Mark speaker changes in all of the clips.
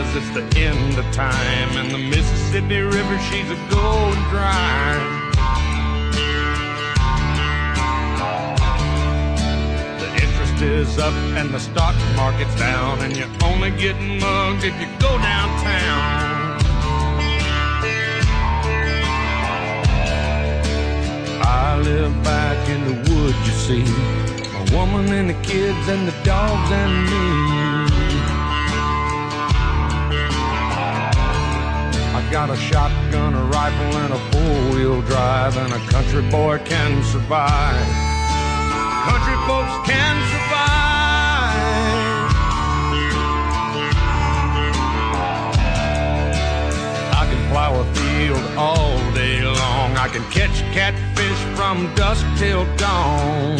Speaker 1: 'cause it's the end of time, and the Mississippi River, she's a going dry. The interest is up and the stock market's down, and you're only getting mugged if you go downtown. I live back in the woods, you see, a woman and the kids and the dogs and me. I got a shotgun, a rifle, and a four-wheel drive, and a country boy can survive. Country folks can survive. I can plow a field all day long. I can catch catfish from dusk till dawn.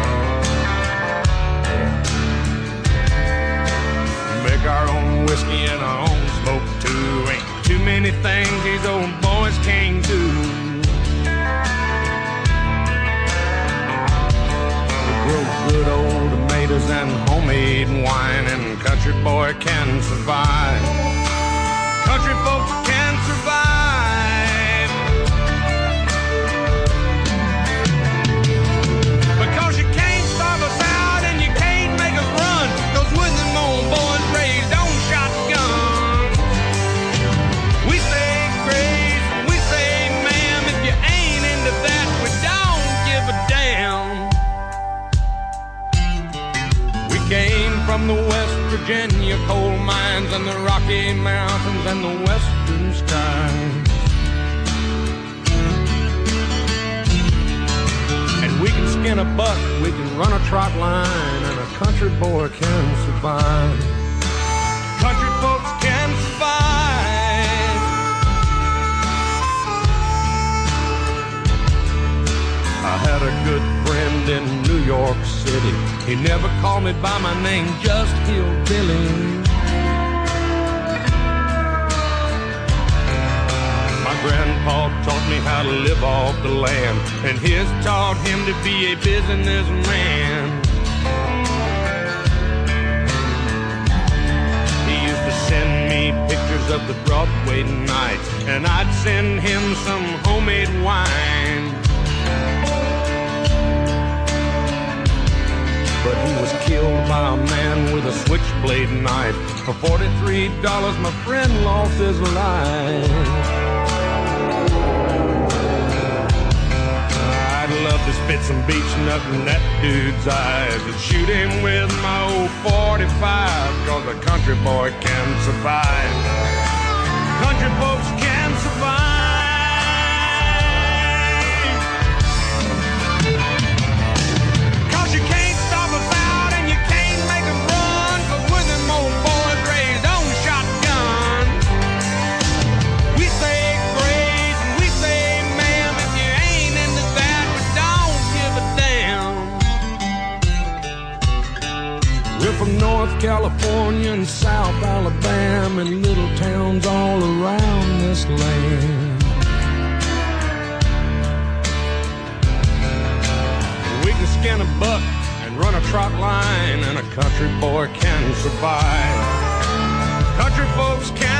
Speaker 1: Make our own whiskey and our own smoke too. Ain't too many things these old boys can't do. We grow good old tomatoes and homemade wine, and country boy can survive. Country folks can survive. Because you can't starve us out and you can't make us run, 'cause with them old boys raised on shotguns. We say grace, we say ma'am, if you ain't into that, we don't give a damn. We came from the West Virginia coal mines and the Rocky Mountains and the western skies. And we can skin a buck, we can run a trot line, and a country boy can survive. Country folks can survive. I had a good friend in New York City. He never called me by my name, just Hillbilly. My grandpa taught me how to live off the land, and his taught him to be a businessman. He used to send me pictures of the Broadway nights, and I'd send him some homemade wine. But he was killed by a man with a switchblade knife. For $43, my friend lost his life. I'd love to spit some beach nut in that dude's eyes and shoot him with my old 45, 'cause a country boy can survive. Country folks can survive. From North California and South Alabama and little towns all around this land. We can skin a buck and run a trot line, and a country boy can survive. Country folks can